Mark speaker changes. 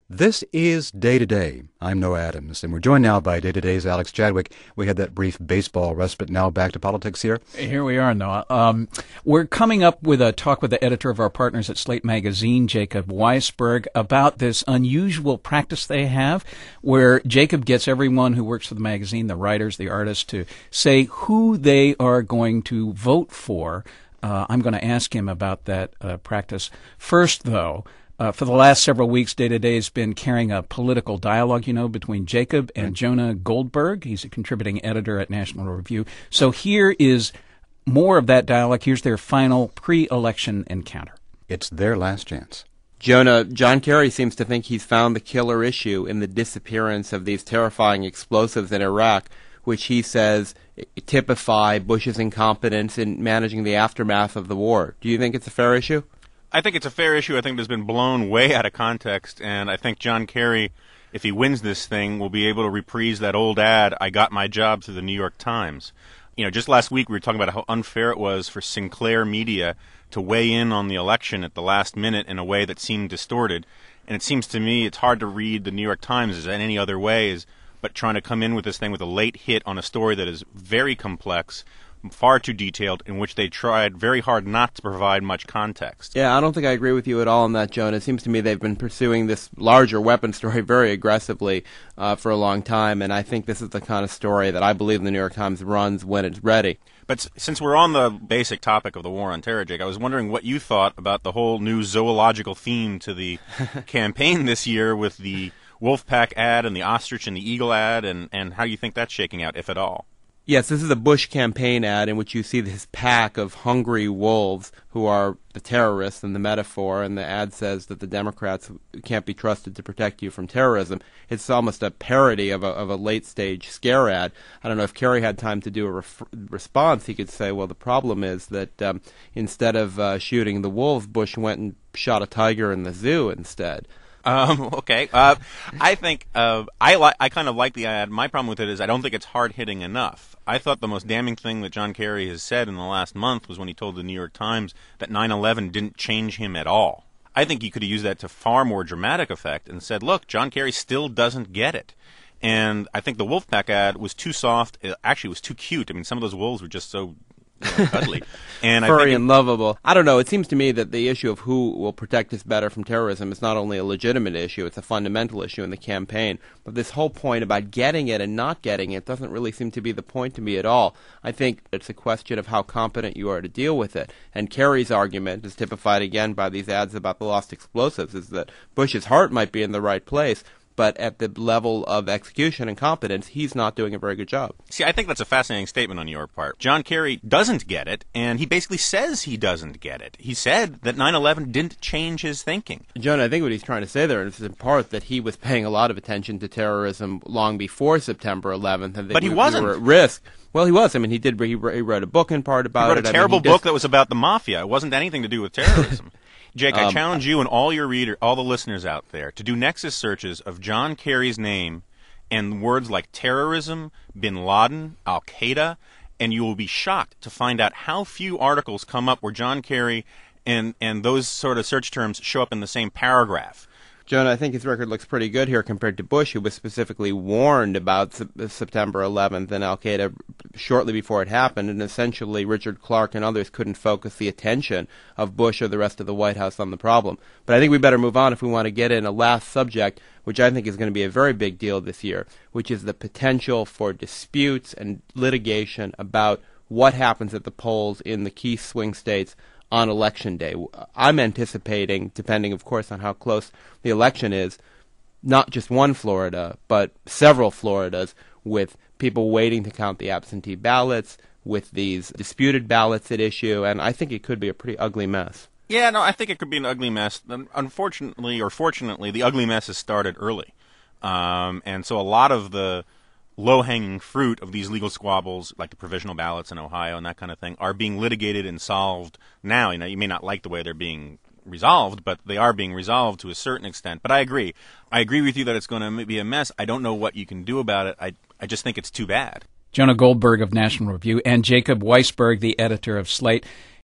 Speaker 1: This is Day to Day. I'm Noah Adams, and we're joined now by Day to Day's Alex Chadwick. We had that brief baseball respite. Now back to politics here.
Speaker 2: Here we are, Noah. We're coming up with a talk with the editor of our partners at Slate Magazine, Jacob Weisberg, about this unusual practice they have where Jacob gets everyone who works for the magazine, the writers, the artists, to say who they are going to vote for. I'm going to ask him about that practice. First, though, for the last several weeks, Day to Day has been carrying a political dialogue, between Jacob and Jonah Goldberg. He's a contributing editor at National Review. So here is more of that dialogue. Here's their final pre-election encounter.
Speaker 1: It's their last chance.
Speaker 3: Jonah, John Kerry seems to think he's found the killer issue in the disappearance of these terrifying explosives in Iraq, which he says typify Bush's incompetence in managing the aftermath of the war. Do you think it's a fair issue?
Speaker 4: I think it's a fair issue. I think it's been blown way out of context, and I think John Kerry, if he wins this thing, will be able to reprise that old ad, "I got my job through the New York Times." Just last week we were talking about how unfair it was for Sinclair Media to weigh in on the election at the last minute in a way that seemed distorted. And it seems to me it's hard to read the New York Times in any other ways, but trying to come in with this thing with a late hit on a story that is very complex, far too detailed, in which they tried very hard not to provide much context.
Speaker 3: Yeah, I don't think I agree with you at all on that, Jonah. It seems to me they've been pursuing this larger weapon story very aggressively for a long time, and I think this is the kind of story that I believe the New York Times runs when it's ready.
Speaker 4: But since we're on the basic topic of the war on terror, Jake, I was wondering what you thought about the whole new zoological theme to the campaign this year with the Wolfpack ad and the ostrich and the eagle ad, and how you think that's shaking out, if at all.
Speaker 3: Yes, this is a Bush campaign ad in which you see this pack of hungry wolves who are the terrorists in the metaphor, and the ad says that the Democrats can't be trusted to protect you from terrorism. It's almost a parody of a late-stage scare ad. I don't know if Kerry had time to do a response. He could say, well, the problem is that instead of shooting the wolves, Bush went and shot a tiger in the zoo instead.
Speaker 4: Okay. I think I kind of like the ad. My problem with it is I don't think it's hard-hitting enough. I thought the most damning thing that John Kerry has said in the last month was when he told the New York Times that 9/11 didn't change him at all. I think he could have used that to far more dramatic effect and said, look, John Kerry still doesn't get it. And I think the Wolfpack ad was too soft. It actually was too cute. I mean, some of those wolves were just so cuddly. And
Speaker 3: furry and lovable. I don't know. It seems to me that the issue of who will protect us better from terrorism is not only a legitimate issue, it's a fundamental issue in the campaign. But this whole point about getting it and not getting it doesn't really seem to be the point to me at all. I think it's a question of how competent you are to deal with it. And Kerry's argument is typified again by these ads about the lost explosives, is that Bush's heart might be in the right place, but at the level of execution and competence, he's not doing a very good job.
Speaker 4: See, I think that's a fascinating statement on your part. John Kerry doesn't get it, and he basically says he doesn't get it. He said that 9/11 didn't change his thinking.
Speaker 3: John, I think what he's trying to say there is in part that he was paying a lot of attention to terrorism long before September 11th. And
Speaker 4: but he wasn't.
Speaker 3: We were at risk. Well, he was. I mean, he wrote a book in part about it.
Speaker 4: He wrote a terrible book that was about the mafia. It wasn't anything to do with terrorism. Jake, I challenge you and all the listeners out there, to do Nexus searches of John Kerry's name and words like terrorism, bin Laden, Al-Qaeda, and you will be shocked to find out how few articles come up where John Kerry and those sort of search terms show up in the same paragraph.
Speaker 3: Jonah, I think his record looks pretty good here compared to Bush, who was specifically warned about September 11th and Al-Qaeda shortly before it happened, and essentially Richard Clarke and others couldn't focus the attention of Bush or the rest of the White House on the problem. But I think we better move on if we want to get in a last subject, which I think is going to be a very big deal this year, which is the potential for disputes and litigation about what happens at the polls in the key swing states on Election Day. I'm anticipating, depending, of course, on how close the election is, not just one Florida, but several Floridas, with people waiting to count the absentee ballots, with these disputed ballots at issue, and I think it could be a pretty ugly mess.
Speaker 4: Yeah, no, I think it could be an ugly mess. Unfortunately, or fortunately, the ugly mess has started early. And so a lot of the low-hanging fruit of these legal squabbles, like the provisional ballots in Ohio and that kind of thing, are being litigated and solved now. You may not like the way they're being resolved, but they are being resolved to a certain extent. But I agree. I agree with you that it's going to be a mess. I don't know what you can do about it. I just think it's too bad.
Speaker 2: Jonah Goldberg of National Review and Jacob Weisberg, the editor of Slate.